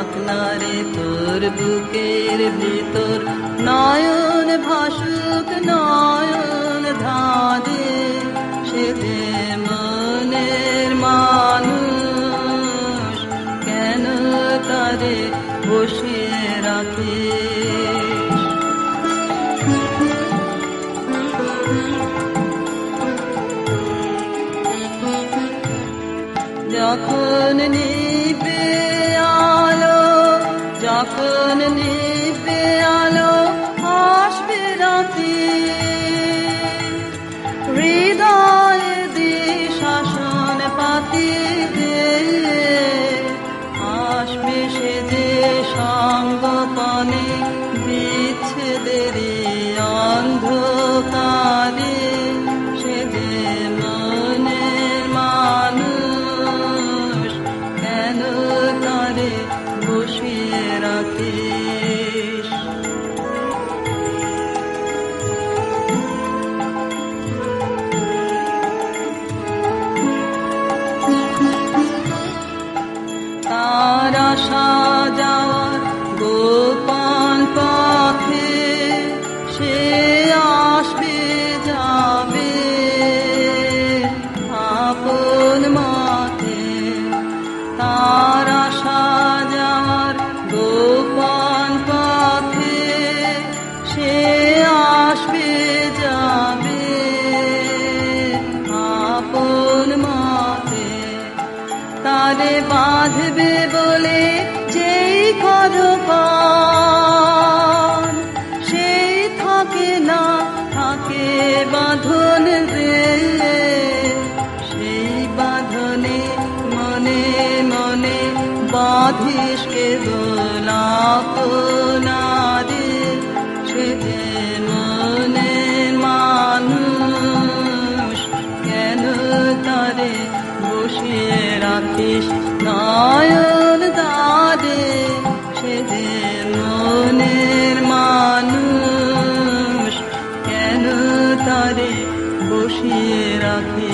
থাক না রে তোর বুকের ভিতর, নয়ন ভাসুক নয়ন ধাঁধে, সে যে মনের মানুষ, কেন তারে বসিয়ে রাখিস? যখন নিবে আলো, যখন নিবে আলো, আসবে রাতে, হৃদয়ে দিশাসন পাতি দে, আসবে সে যে সঙ্গপনে বিচ্ছেদের অন্ধকারে, সে যে মনের মানুষ, কেন তারে বসিয়ে রাখিস? তার আসা যাওয়ার গোপন পথে, সে আসবে যাবে আপন মতে। তার আসা যাওয়ার গোপন পথে, সে আসবে যাবে আপন মতে। তারে বাঁধবে বলে যেই কদপন, সেই থাকে না থাকে বাঁধন রে, সেই বাঁধনে মনে মনে বাঁধিস কেবল আপনারে, সে যে মনের মানুষ, কেন তারে বসিয়ে রাখিস নয়ন দ্বারে, সে যে মনের মানুষ, কেন তারে বসিয়ে রাখিস?